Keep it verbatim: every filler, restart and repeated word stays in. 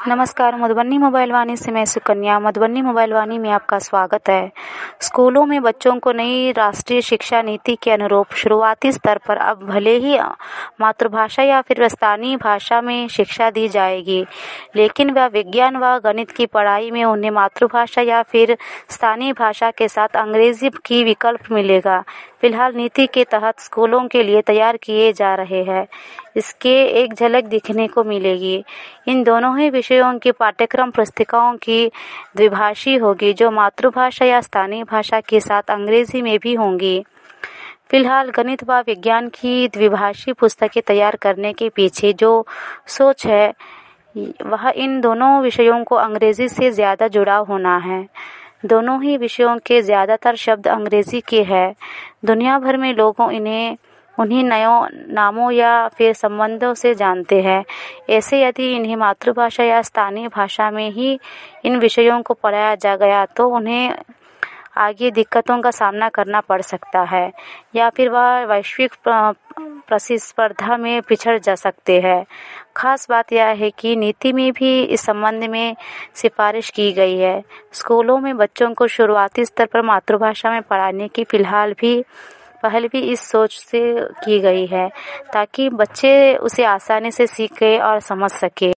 नमस्कार, मधुबनी मोबाइल वाणी से मैं सुकन्या। मधुबनी मोबाइल वाणी में आपका स्वागत है। स्कूलों में बच्चों को नई राष्ट्रीय शिक्षा नीति के अनुरूप शुरुआती स्तर पर अब भले ही मातृभाषा या फिर स्थानीय भाषा में शिक्षा दी जाएगी, लेकिन वह विज्ञान व गणित की पढ़ाई में उन्हें मातृभाषा या फिर स्थानीय भाषा के साथ अंग्रेजी की विकल्प मिलेगा। फिलहाल नीति के तहत स्कूलों के लिए तैयार किए जा रहे हैं। इसके एक झलक दिखने को मिलेगी। इन दोनों ही विषयों की पाठ्यक्रम पुस्तिकाओं की द्विभाषी होगी, जो मातृभाषा या स्थानीय भाषा के साथ अंग्रेजी में भी होंगी। फिलहाल गणित व विज्ञान की द्विभाषी पुस्तकें तैयार करने के पीछे जो सोच है, वह इन दोनों विषयों को अंग्रेजी से ज़्यादा जुड़ाव होना है। दोनों ही विषयों के ज़्यादातर शब्द अंग्रेजी के हैं। दुनिया भर में लोगों इन्हें उन्हीं नयों नामों या फिर संबंधों से जानते हैं। ऐसे यदि इन्हें मातृभाषा या स्थानीय भाषा में ही इन विषयों को पढ़ाया जा गया तो उन्हें आगे दिक्कतों का सामना करना पड़ सकता है, या फिर वह वैश्विक प्रतिस्पर्धा में पिछड़ जा सकते हैं। खास बात यह है कि नीति में भी इस संबंध में सिफारिश की गई है। स्कूलों में बच्चों को शुरुआती स्तर पर मातृभाषा में पढ़ाने की फिलहाल भी पहल भी इस सोच से की गई है, ताकि बच्चे उसे आसानी से सीखे और समझ सके।